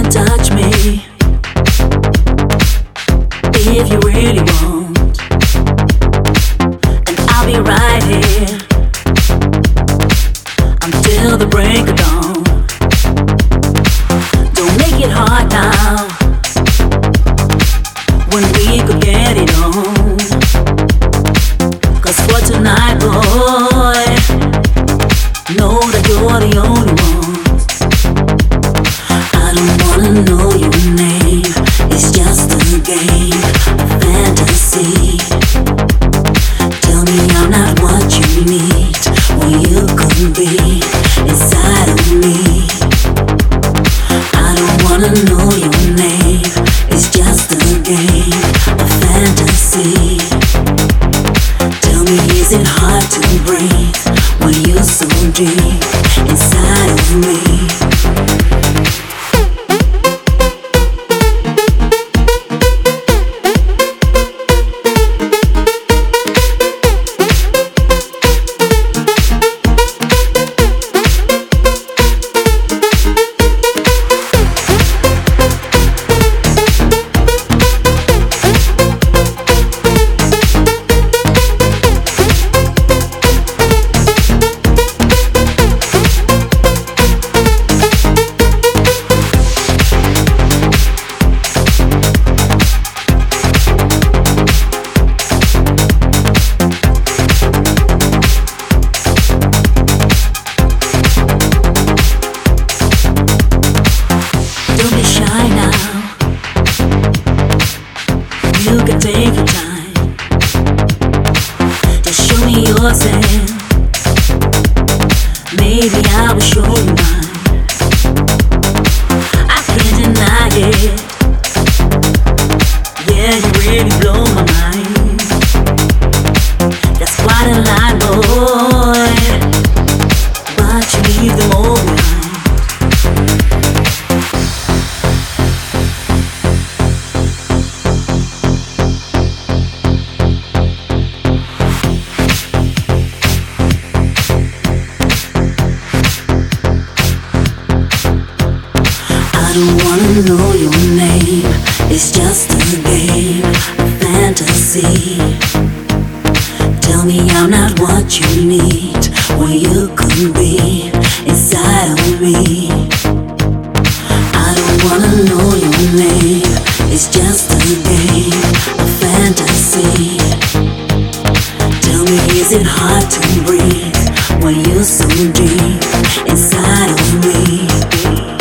touch me if you really want, and I'll be right here until the break of dawn. Don't make it hard now when we could get it on. 'Cause for tonight, boy, know that you're the only one. I don't wanna know your name, it's just a game, a fantasy. Tell me I'm not what you need, or you could be inside of me. I don't wanna know your name, it's just a game, a fantasy. Tell me, is it hard to breathe when you're so deep inside of me? You can take your time, just show me yours and maybe I will show you mine. I can't deny it, yeah, you really blow my mind. That's quite a lie, boy, but you leave them all behind. I don't wanna know your name, it's just a game, a fantasy. Tell me I'm not what you need, or you could be inside of me. I don't wanna know your name, it's just a game, a fantasy. Tell me, is it hard to breathe when you're so deep inside of me?